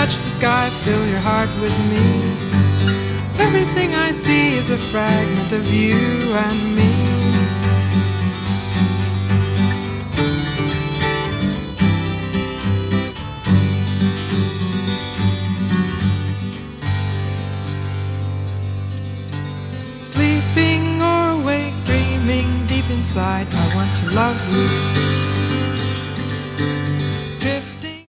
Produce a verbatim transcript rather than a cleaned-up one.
touch the sky, fill your heart with me. Everything I see is a fragment of you and me. Sleeping or awake, dreaming deep inside, I want to love you.